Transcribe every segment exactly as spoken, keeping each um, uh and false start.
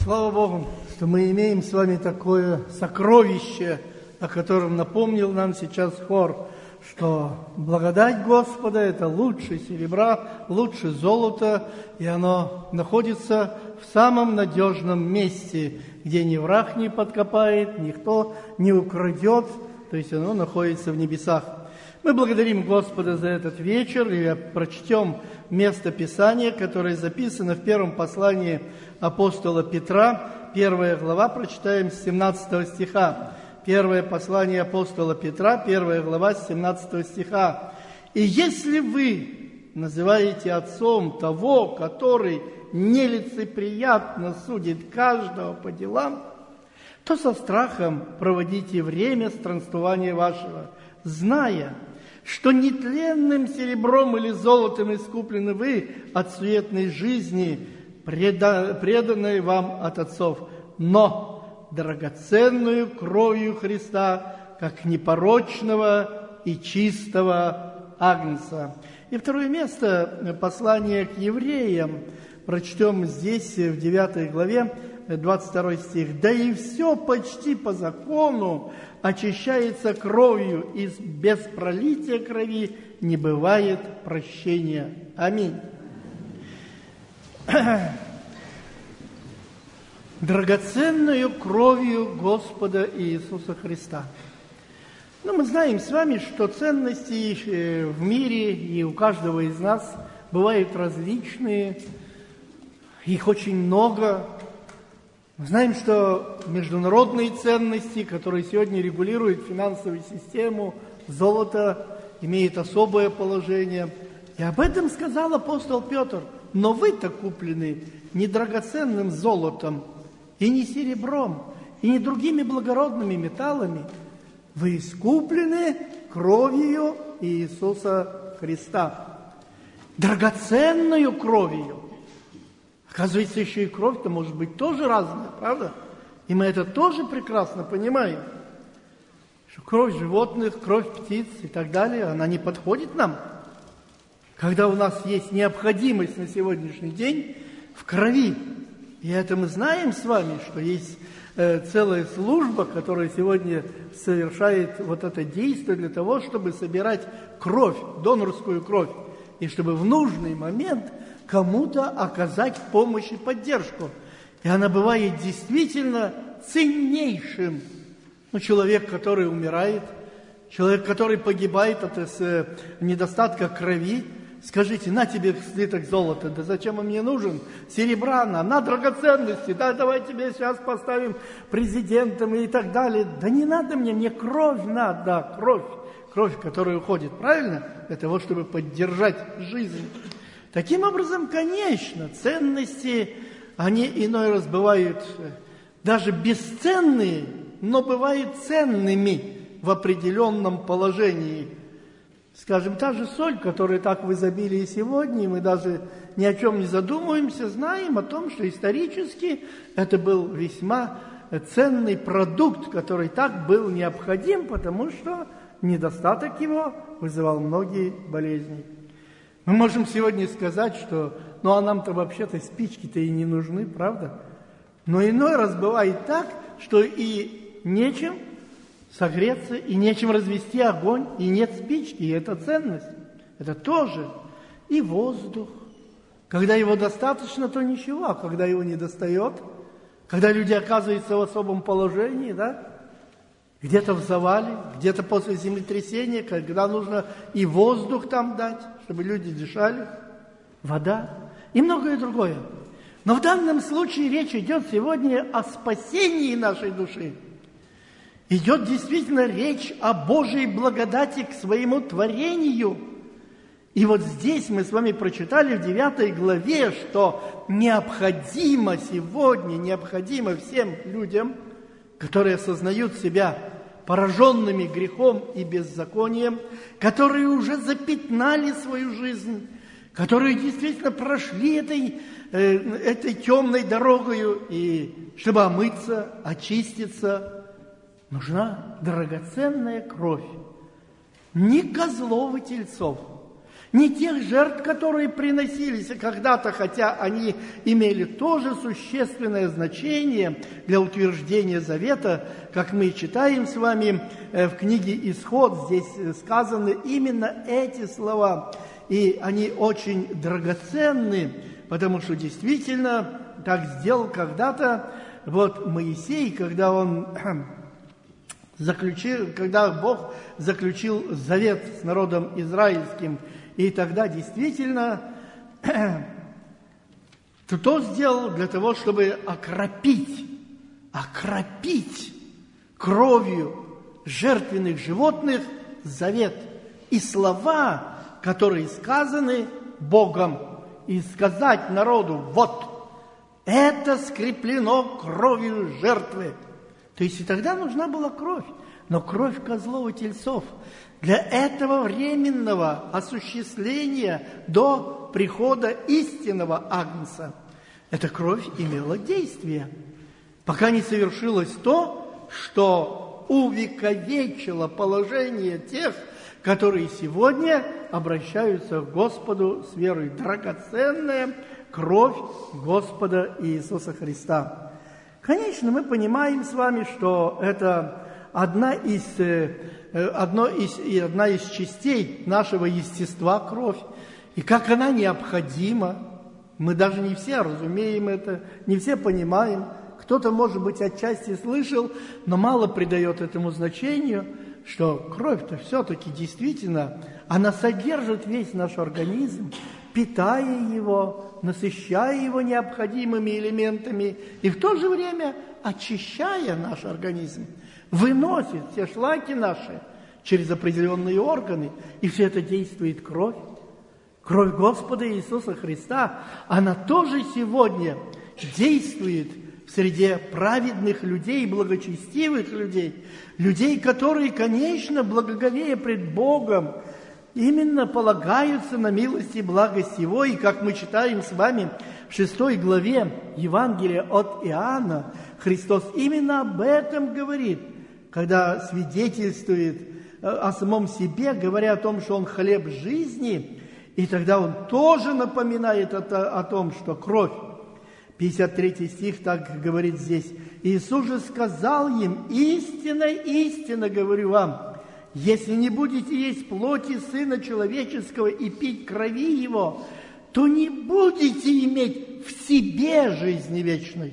Слава Богу, что мы имеем с вами такое сокровище, о котором напомнил нам сейчас хор, что благодать Господа – это лучше серебра, лучше золота, и оно находится в самом надежном месте, где ни враг не подкопает, никто не украдет, то есть оно находится в небесах. Мы благодарим Господа за этот вечер и прочтем место Писания, которое записано в первом послании апостола Петра, первая глава, прочитаем с семнадцатого стиха. Первое послание апостола Петра, первая глава, с семнадцатого стиха. «И если вы называете отцом того, который нелицеприятно судит каждого по делам, то со страхом проводите время странствования вашего, зная, что нетленным серебром или золотом искуплены вы от суетной жизни, преданной вам от отцов, но драгоценную кровью Христа, как непорочного и чистого агнца». И второе место, послание к евреям, прочтем здесь, в девятой главе, двадцать второй стих. «Да и все почти по закону очищается кровью, и без пролития крови не бывает прощения». Аминь. Драгоценную кровью Господа Иисуса Христа. Ну, мы знаем с вами, что ценности в мире и у каждого из нас бывают различные, их очень много. Мы знаем, что международные ценности, которые сегодня регулируют финансовую систему, золото имеет особое положение. И об этом сказал апостол Петр. Но вы-то куплены не драгоценным золотом, и не серебром, и не другими благородными металлами. Вы искуплены кровью Иисуса Христа. Драгоценную кровью. Оказывается, еще и кровь-то может быть тоже разная, правда? И мы это тоже прекрасно понимаем. Что кровь животных, кровь птиц и так далее, она не подходит нам. Когда у нас есть необходимость на сегодняшний день в крови. И это мы знаем с вами, что есть э, целая служба, которая сегодня совершает вот это действие для того, чтобы собирать кровь, донорскую кровь, и чтобы в нужный момент кому-то оказать помощь и поддержку. И она бывает действительно ценнейшим. Ну, человек, который умирает, человек, который погибает от э, недостатка крови, скажите, на тебе слиток золота, да зачем он мне нужен? Серебра на, на драгоценности, да, давай тебе сейчас поставим президентом и так далее. Да не надо мне, мне кровь надо, кровь, кровь, которая уходит, правильно? Для того, чтобы поддержать жизнь. Таким образом, конечно, ценности, они иной раз бывают даже бесценные, но бывают ценными в определенном положении. Скажем, та же соль, которая так в изобилии сегодня, и мы даже ни о чем не задумываемся, знаем о том, что исторически это был весьма ценный продукт, который так был необходим, потому что недостаток его вызывал многие болезни. Мы можем сегодня сказать, что ну а нам-то вообще-то спички-то и не нужны, правда? Но иной раз бывает так, что и нечем согреться, и нечем развести огонь, и нет спички, и это ценность. Это тоже. И воздух. Когда его достаточно, то ничего, а когда его не достает, когда люди оказываются в особом положении, да, где-то в завале, где-то после землетрясения, когда нужно и воздух там дать, чтобы люди дышали, вода и многое другое. Но в данном случае речь идет сегодня о спасении нашей души. Идет действительно речь о Божьей благодати к своему творению. И вот здесь мы с вами прочитали в девятой главе, что необходимо сегодня, необходимо всем людям, которые осознают себя пораженными грехом и беззаконием, которые уже запятнали свою жизнь, которые действительно прошли этой, э, этой темной дорогою, и чтобы омыться, очиститься, нужна драгоценная кровь. Ни козлов и тельцов, не тех жертв, которые приносились когда-то, хотя они имели тоже существенное значение для утверждения завета, как мы читаем с вами в книге «Исход». Здесь сказаны именно эти слова, и они очень драгоценны, потому что действительно так сделал когда-то вот Моисей, когда он заключил, когда Бог заключил завет с народом израильским. И тогда действительно кто сделал для того, чтобы окропить, окропить кровью жертвенных животных завет. И слова, которые сказаны Богом, и сказать народу: вот, это скреплено кровью жертвы. То есть и тогда нужна была кровь, но кровь козлов и тельцов. Для этого временного осуществления до прихода истинного агнца эта кровь имела действие, пока не совершилось то, что увековечило положение тех, которые сегодня обращаются к Господу с верой. Драгоценная кровь Господа Иисуса Христа. Конечно, мы понимаем с вами, что это одна из, одно из, и одна из частей нашего естества кровь, и как она необходима. Мы даже не все разумеем это, не все понимаем. Кто-то, может быть, отчасти слышал, но мало придает этому значению, что кровь-то все-таки действительно, она содержит весь наш организм, питая его, насыщая его необходимыми элементами и в то же время очищая наш организм, выносит все шлаки наши через определенные органы, и все это действует кровь. Кровь Господа Иисуса Христа, она тоже сегодня действует в среде праведных людей, благочестивых людей, людей, которые, конечно, благоговея пред Богом, именно полагаются на милость и благость Его. И как мы читаем с вами в шестой главе Евангелия от Иоанна, Христос именно об этом говорит, когда свидетельствует о самом себе, говоря о том, что Он хлеб жизни, и тогда Он тоже напоминает это, о том, что кровь. пятьдесят третий стих так говорит здесь. Иисус же сказал им: истинно, истинно говорю вам, если не будете есть плоти Сына Человеческого и пить крови Его, то не будете иметь в себе жизни вечной.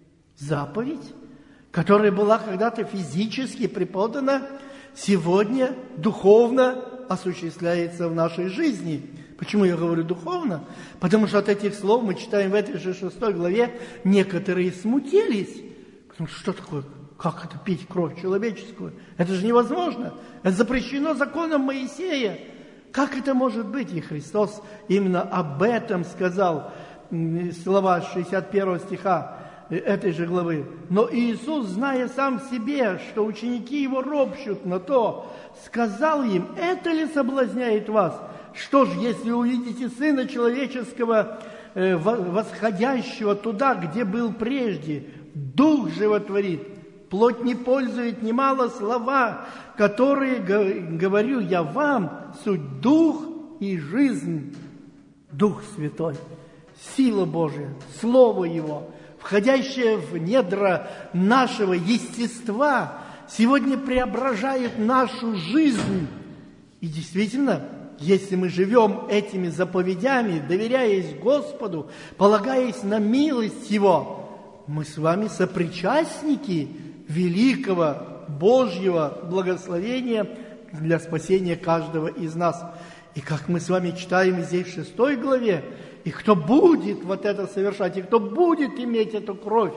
Заповедь, которая была когда-то физически преподана, сегодня духовно осуществляется в нашей жизни. Почему я говорю духовно? Потому что от этих слов мы читаем в этой же шестой главе, некоторые смутились. Потому что что такое? Как это пить кровь человеческую? Это же невозможно. Это запрещено законом Моисея. Как это может быть? И Христос именно об этом сказал. Слова шестьдесят первого стиха этой же главы. Но Иисус, зная сам себе, что ученики Его ропщут на то, сказал им: это ли соблазняет вас? Что ж, если увидите Сына Человеческого, э, восходящего туда, где был прежде, Дух животворит, плоть не пользует немало слова, которые говорю я вам, суть Дух и жизнь. Дух Святой, сила Божия, Слово Его, входящее в недра нашего естества, сегодня преображает нашу жизнь. И действительно, если мы живем этими заповедями, доверяясь Господу, полагаясь на милость Его, мы с вами сопричастники великого Божьего благословения для спасения каждого из нас. И как мы с вами читаем здесь в шестой главе, и кто будет вот это совершать, и кто будет иметь эту кровь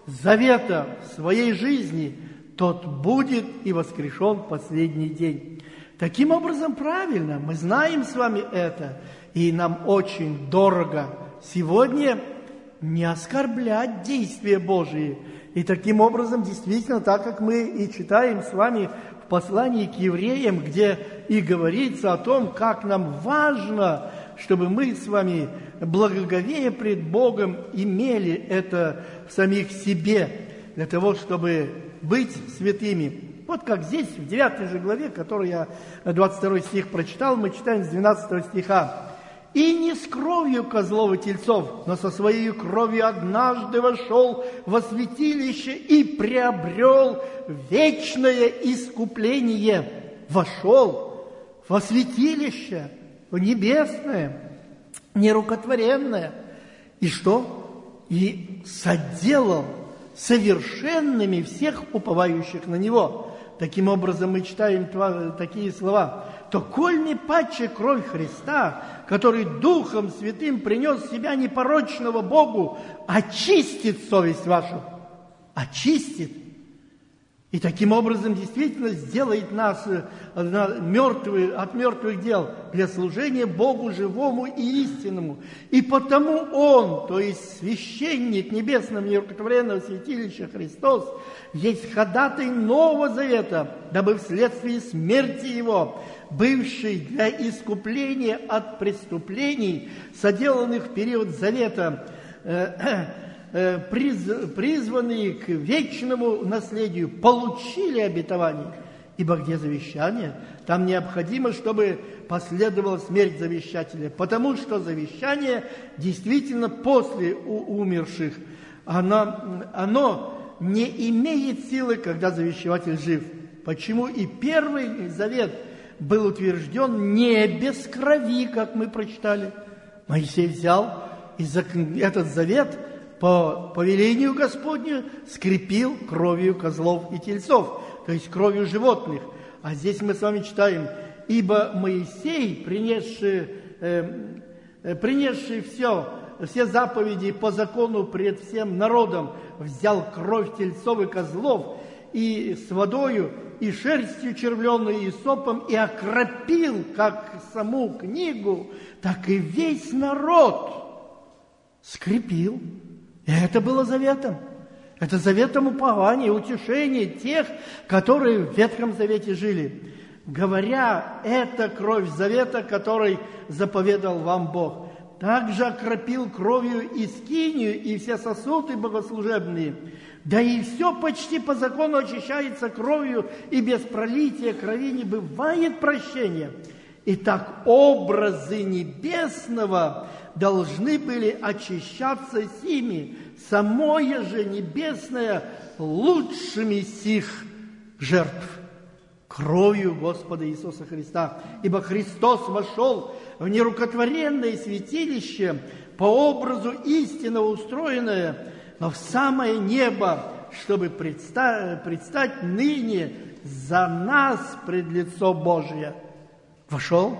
завета в своей жизни, тот будет и воскрешен в последний день. Таким образом, правильно, мы знаем с вами это, и нам очень дорого сегодня не оскорблять действия Божии. И таким образом, действительно, так как мы и читаем с вами в послании к евреям, где и говорится о том, как нам важно, чтобы мы с вами, благоговея пред Богом, имели это в самих себе, для того, чтобы быть святыми. Вот как здесь, в девятой же главе, которую я двадцать второй стих прочитал, мы читаем с двенадцатого стиха. «И не с кровью козлов и тельцов, но со своей кровью однажды вошел во святилище и приобрел вечное искупление». Вошел во святилище, в небесное, нерукотворенное. И что? И соделал совершенными всех уповающих на Него. Таким образом, мы читаем такие слова. «То коль не паче кровь Христа, который Духом Святым принес себя непорочного Богу, очистит совесть вашу». Очистит. И таким образом действительно сделает нас мертвые, от мертвых дел для служения Богу живому и истинному. И потому Он, то есть священник небесного нерукотворенного святилища Христос, есть ходатай Нового Завета, дабы вследствие смерти Его, бывший для искупления от преступлений, соделанных в период Завета, призванные к вечному наследию, получили обетование. Ибо где завещание, там необходимо, чтобы последовала смерть завещателя, потому что завещание действительно после умерших, оно, оно не имеет силы, когда завещатель жив. Почему и Первый Завет был утвержден не без крови, как мы прочитали. Моисей взял и этот завет по повелению Господню скрепил кровью козлов и тельцов, то есть кровью животных. А здесь мы с вами читаем: «Ибо Моисей, принесший, э, принесший все, все заповеди по закону пред всем народом, взял кровь тельцов и козлов и с водою, и шерстью червленой, и сопом, и окропил как саму книгу, так и весь народ скрепил». И это было заветом. Это заветом упования, утешения тех, которые в Ветхом Завете жили. Говоря, это кровь завета, который заповедал вам Бог. Также окропил кровью и скинию, и все сосуды богослужебные. Да и все почти по закону очищается кровью, и без пролития крови не бывает прощения. Итак, образы небесного должны были очищаться сими, самое же небесное лучшими сих жертв, кровью Господа Иисуса Христа. Ибо Христос вошел в нерукотворенное святилище, по образу истинно устроенное, но в самое небо, чтобы предстать, предстать ныне за нас пред лицо Божие. Вошел.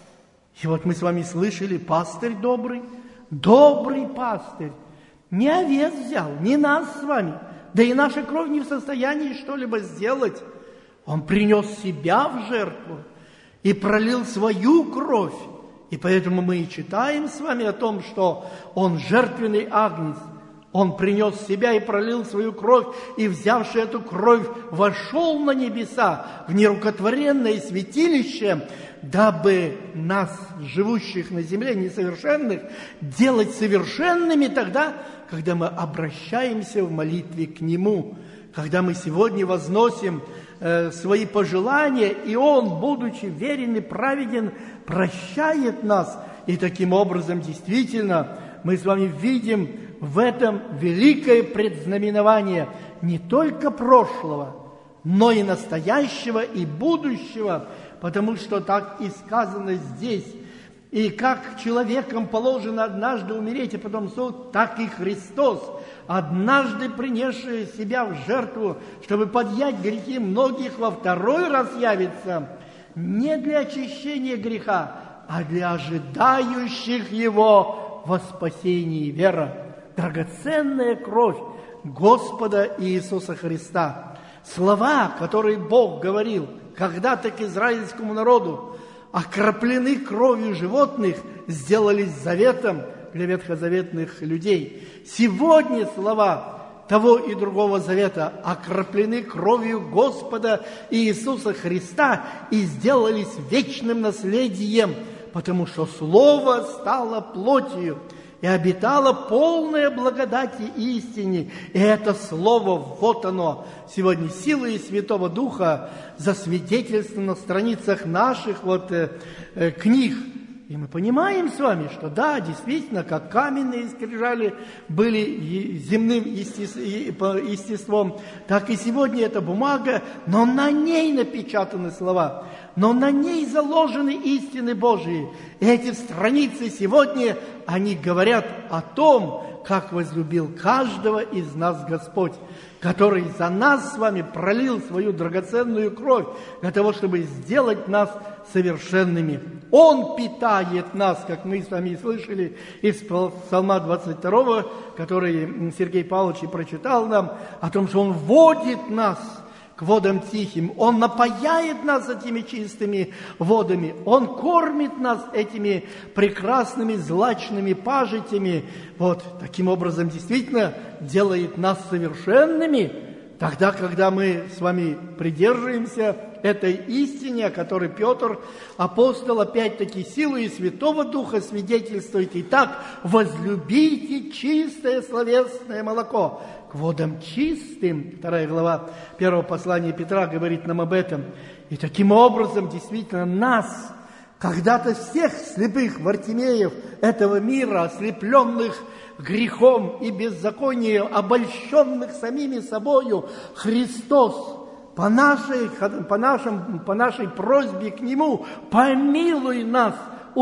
И вот мы с вами слышали: пастырь добрый, добрый пастырь, не овец взял, не нас с вами, да и наша кровь не в состоянии что-либо сделать. Он принес себя в жертву и пролил свою кровь. И поэтому мы и читаем с вами о том, что Он жертвенный агнец. Он принес себя и пролил свою кровь, и, взявший эту кровь, вошел на небеса, в нерукотворенное святилище, дабы нас, живущих на земле, несовершенных, делать совершенными тогда, когда мы обращаемся в молитве к Нему, когда мы сегодня возносим э, свои пожелания, и Он, будучи верен и праведен, прощает нас. И таким образом, действительно, мы с вами видим в этом великое предзнаменование не только прошлого, но и настоящего, и будущего, потому что так и сказано здесь. И как человеком положено однажды умереть, и потом суд, так и Христос, однажды принесший себя в жертву, чтобы подъять грехи многих, во второй раз явится не для очищения греха, а для ожидающих Его во спасении вера. Драгоценная кровь Господа Иисуса Христа. Слова, которые Бог говорил когда-то к израильскому народу, окроплены кровью животных, сделались заветом для ветхозаветных людей. Сегодня слова того и другого завета окроплены кровью Господа Иисуса Христа и сделались вечным наследием, потому что Слово стало плотью и обитала полная благодати истине. И это слово, вот оно, сегодня силой Святого Духа засвидетельствовано на страницах наших вот, э, э, книг. И мы понимаем с вами, что да, действительно, как каменные скрижали были земным естеством, так и сегодня эта бумага, но на ней напечатаны слова, но на ней заложены истины Божии. И эти страницы сегодня, они говорят о том, как возлюбил каждого из нас Господь, который за нас с вами пролил свою драгоценную кровь для того, чтобы сделать нас совершенными. Он питает нас, как мы с вами слышали из Псалма двадцать второго, который Сергей Павлович и прочитал нам, о том, что Он вводит нас к водам тихим, Он напояет нас этими чистыми водами, Он кормит нас этими прекрасными злачными пажитями. Вот таким образом действительно делает нас совершенными, тогда, когда мы с вами придерживаемся этой истине, о которой Петр, апостол, опять-таки силой Святого Духа свидетельствует. Итак, возлюбите чистое словесное молоко. К водам чистым, вторая глава первого послания Петра говорит нам об этом. И таким образом, действительно, нас, когда-то всех слепых Вартимеев этого мира, ослепленных грехом и беззаконием, обольщенных самими собою, Христос по нашей, по, нашим, по нашей просьбе к Нему, помилуй нас,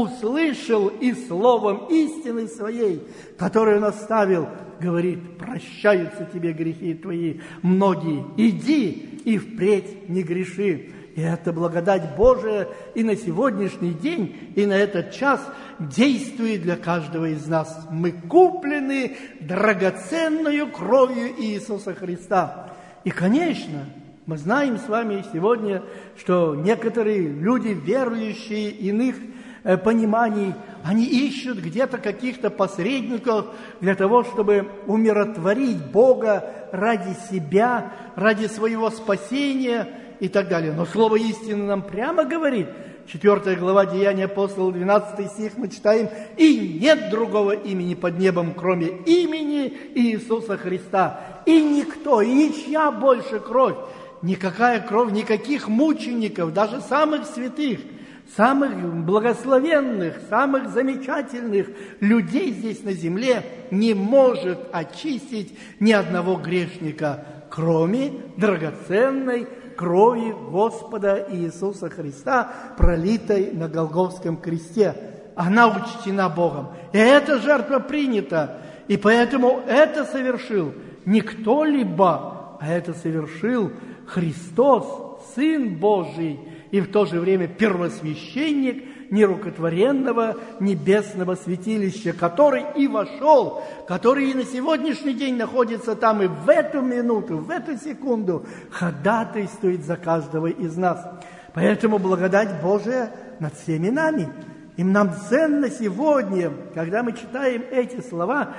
услышал и словом истины своей, которую Он оставил, говорит, прощаются тебе грехи твои многие, иди и впредь не греши. И это благодать Божия и на сегодняшний день, и на этот час действует для каждого из нас. Мы куплены драгоценную кровью Иисуса Христа. И, конечно, мы знаем с вами сегодня, что некоторые люди, верующие иных э, пониманий, они ищут где-то каких-то посредников для того, чтобы умиротворить Бога ради себя, ради своего спасения и так далее. Но Слово истины нам прямо говорит, четвёртая глава Деяния апостолов, двенадцатый стих, мы читаем: «И нет другого имени под небом, кроме имени Иисуса Христа. И никто, и ничья больше кровь, никакая кровь, никаких мучеников, даже самых святых, самых благословенных, самых замечательных людей здесь на земле не может очистить ни одного грешника, кроме драгоценной крови Господа Иисуса Христа, пролитой на Голгофском кресте. Она учтена Богом. И эта жертва принята. И поэтому это совершил не кто-либо, а это совершил Христос, Сын Божий, и в то же время первосвященник нерукотворенного небесного святилища, который и вошел, который и на сегодняшний день находится там, и в эту минуту, в эту секунду ходатайствует за каждого из нас. Поэтому благодать Божия над всеми нами. И нам ценно сегодня, когда мы читаем эти слова,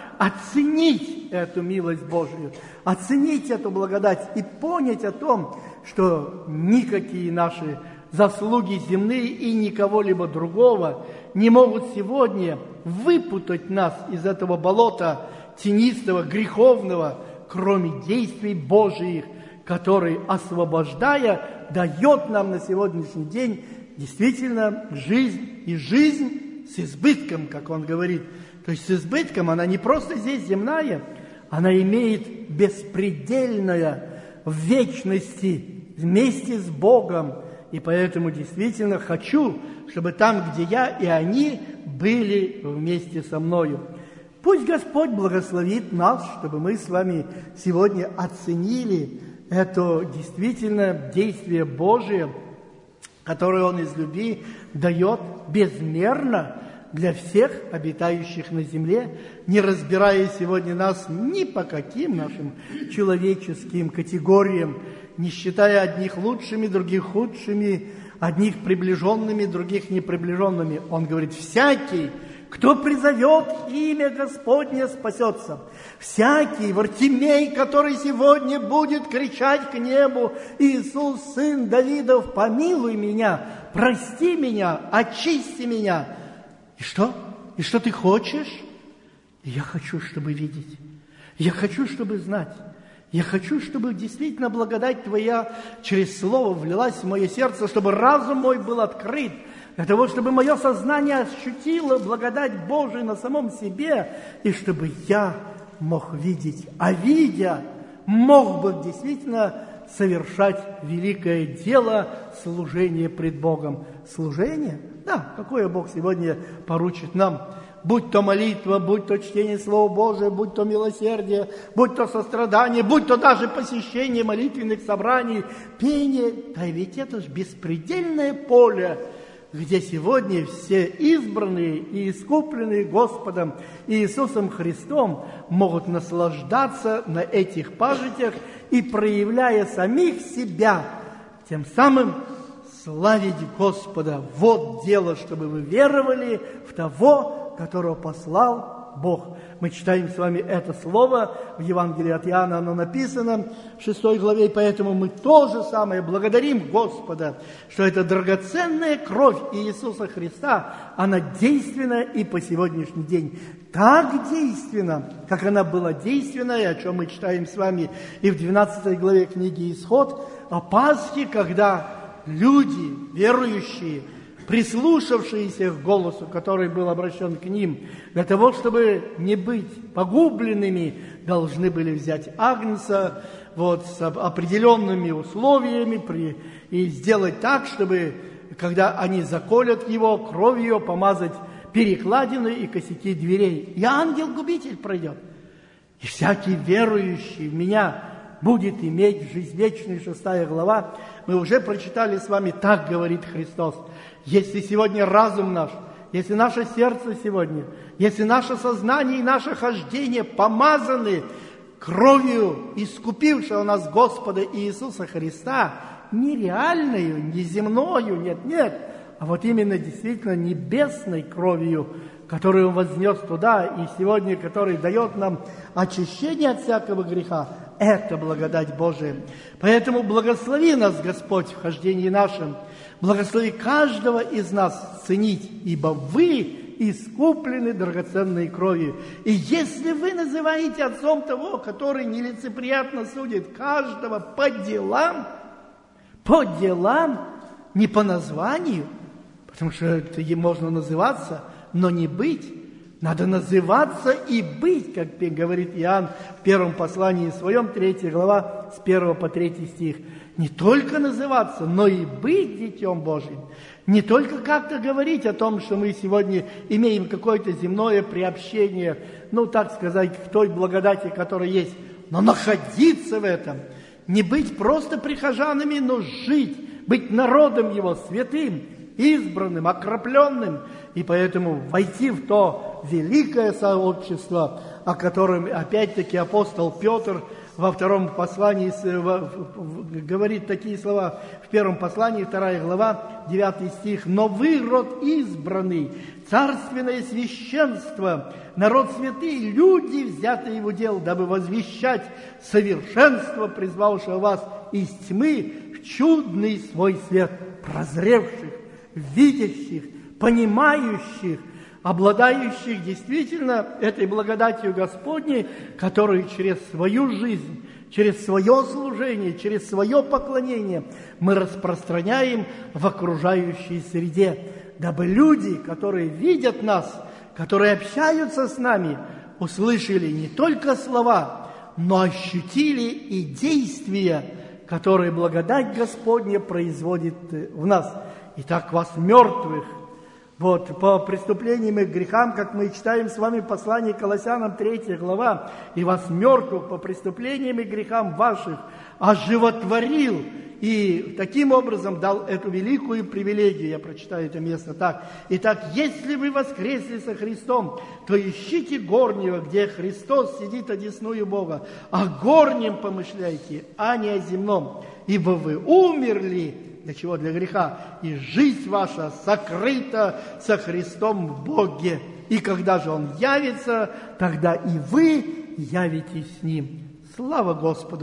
оценить эту милость Божию, оценить эту благодать и понять о том, что никакие наши заслуги земные и никого-либо другого не могут сегодня выпутать нас из этого болота тенистого, греховного, кроме действий Божиих, который, освобождая, дает нам на сегодняшний день действительно жизнь, и жизнь с избытком, как он говорит. То есть с избытком она не просто здесь земная, она имеет беспредельное в вечности вместе с Богом. И поэтому действительно хочу, чтобы там, где я и они, были вместе со мною. Пусть Господь благословит нас, чтобы мы с вами сегодня оценили это действительно действие Божие, которое Он из любви дает безмерно для всех обитающих на земле, не разбирая сегодня нас ни по каким нашим человеческим категориям, не считая одних лучшими, других худшими, одних приближенными, других неприближенными. Он говорит: всякий, кто призовет имя Господне, спасется. Всякий Вартимей, который сегодня будет кричать к небу: Иисус, сын Давидов, помилуй меня, прости меня, очисти меня. И что? И что ты хочешь? И я хочу, чтобы видеть. Я хочу, чтобы знать. Я хочу, чтобы действительно благодать Твоя через Слово влилась в мое сердце, чтобы разум мой был открыт, для того, чтобы мое сознание ощутило благодать Божию на самом себе, и чтобы я мог видеть, а видя, мог бы действительно совершать великое дело служения пред Богом. Служение? Да, какое Бог сегодня поручит нам? Будь то молитва, будь то чтение Слова Божия, будь то милосердие, будь то сострадание, будь то даже посещение молитвенных собраний, пение. Да ведь это же беспредельное поле, где сегодня все избранные и искупленные Господом Иисусом Христом могут наслаждаться на этих пажитях и, проявляя самих себя, тем самым славить Господа. Вот дело, чтобы вы веровали в того, которого послал Бог. Мы читаем с вами это слово в Евангелии от Иоанна, оно написано в шестой главе, и поэтому мы то же самое благодарим Господа, что эта драгоценная кровь Иисуса Христа, она действенна и по сегодняшний день. Так действенна, как она была действенна, и о чем мы читаем с вами и в двенадцатой главе книги «Исход», о Пасхе, когда люди, верующие, прислушавшиеся к голосу, который был обращен к ним, для того, чтобы не быть погубленными, должны были взять агнца вот, с определенными условиями при, и сделать так, чтобы, когда они заколят его, кровью помазать перекладины и косяки дверей. И ангел-губитель пройдет. И всякий верующий в меня будет иметь жизнь вечную, шестая глава. Мы уже прочитали с вами, так говорит Христос. Если сегодня разум наш, если наше сердце сегодня, если наше сознание и наше хождение помазаны кровью искупившего нас Господа Иисуса Христа, не реальную, не земною, нет, нет, а вот именно действительно небесной кровью, которую Он вознес туда, и сегодня, который дает нам очищение от всякого греха, это благодать Божия. Поэтому благослови нас, Господь, в хождении нашем, благослови каждого из нас ценить, ибо вы искуплены драгоценной кровью. И если вы называете отцом того, который нелицеприятно судит каждого по делам, по делам, не по названию, потому что это можно называться, но не быть. Надо называться и быть, как говорит Иоанн в первом послании своем, третья глава, с первого по третий стих. Не только называться, но и быть Детем Божьим. Не только как-то говорить о том, что мы сегодня имеем какое-то земное приобщение, ну, так сказать, к той благодати, которая есть, но находиться в этом. Не быть просто прихожанами, но жить, быть народом Его, святым, избранным, окропленным, и поэтому войти в то великое сообщество, о котором опять-таки апостол Петр во втором послании говорит такие слова, в первом послании, вторая глава, девятый стих. «Но вы, род избранный, царственное священство, народ святый, люди, взятые в удел, дабы возвещать совершенство, призвавшего вас из тьмы в чудный свой свет, прозревших, видящих, понимающих, обладающих действительно этой благодатью Господней, которую через свою жизнь, через свое служение, через свое поклонение мы распространяем в окружающей среде, дабы люди, которые видят нас, которые общаются с нами, услышали не только слова, но ощутили и действия, которые благодать Господня производит в нас. Итак, вас мертвых, вот, по преступлениям и грехам, как мы читаем с вами послание Колоссянам, третья глава, и вас мертвых по преступлениям и грехам ваших оживотворил, и таким образом дал эту великую привилегию. Я прочитаю это место так. Итак, если вы воскресли со Христом, то ищите горнего, где Христос сидит одесную Бога, о горнем помышляйте, а не о земном, ибо вы умерли. Для чего? Для греха. И жизнь ваша сокрыта со Христом в Боге. И когда же Он явится, тогда и вы явитесь с Ним. Слава Господу!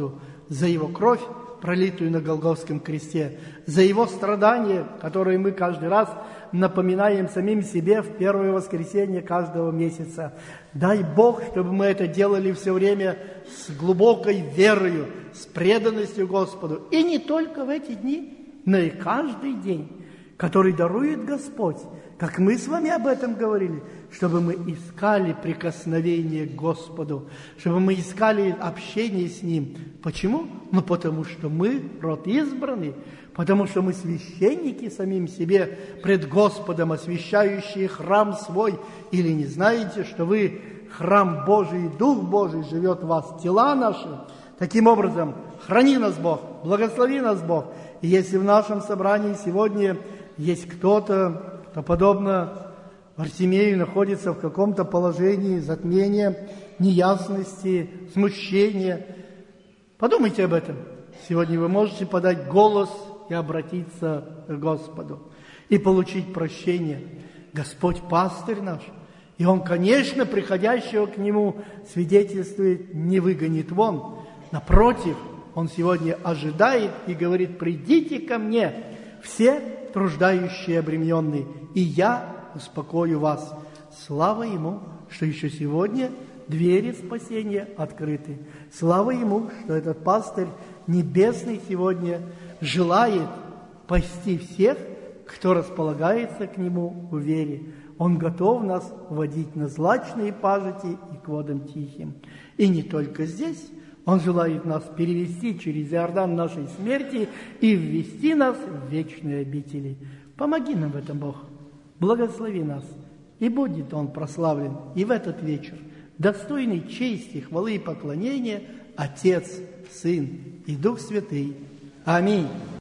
за Его кровь, пролитую на Голгофском кресте, за Его страдания, которые мы каждый раз напоминаем самим себе в первое воскресенье каждого месяца. Дай Бог, чтобы мы это делали все время с глубокой верою, с преданностью Господу. И не только в эти дни, но и каждый день, который дарует Господь, как мы с вами об этом говорили, чтобы мы искали прикосновение к Господу, чтобы мы искали общение с Ним. Почему? Ну, потому что мы род избранный, потому что мы священники самим себе пред Господом, освящающие храм свой. Или не знаете, что вы храм Божий, и Дух Божий живет в вас, тела наши? Таким образом, храни нас Бог, благослови нас Бог. И если в нашем собрании сегодня есть кто-то, то, подобно Артемию, находится в каком-то положении затмения, неясности, смущения, подумайте об этом. Сегодня вы можете подать голос и обратиться к Господу, и получить прощение. Господь пастырь наш, и Он, конечно, приходящего к Нему свидетельствует, не выгонит вон. Напротив, Он сегодня ожидает и говорит: придите ко мне, все труждающие и обремененные, и я успокою вас. Слава Ему, что еще сегодня двери спасения открыты. Слава Ему, что этот пастырь небесный сегодня желает пасти всех, кто располагается к Нему в вере. Он готов нас водить на злачные пажити и к водам тихим. И не только здесь. Он желает нас перевести через Иордан нашей смерти и ввести нас в вечные обители. Помоги нам в этом, Бог. Благослови нас. И будет Он прославлен и в этот вечер, достойный чести, хвалы и поклонения, Отец, Сын и Дух Святый. Аминь.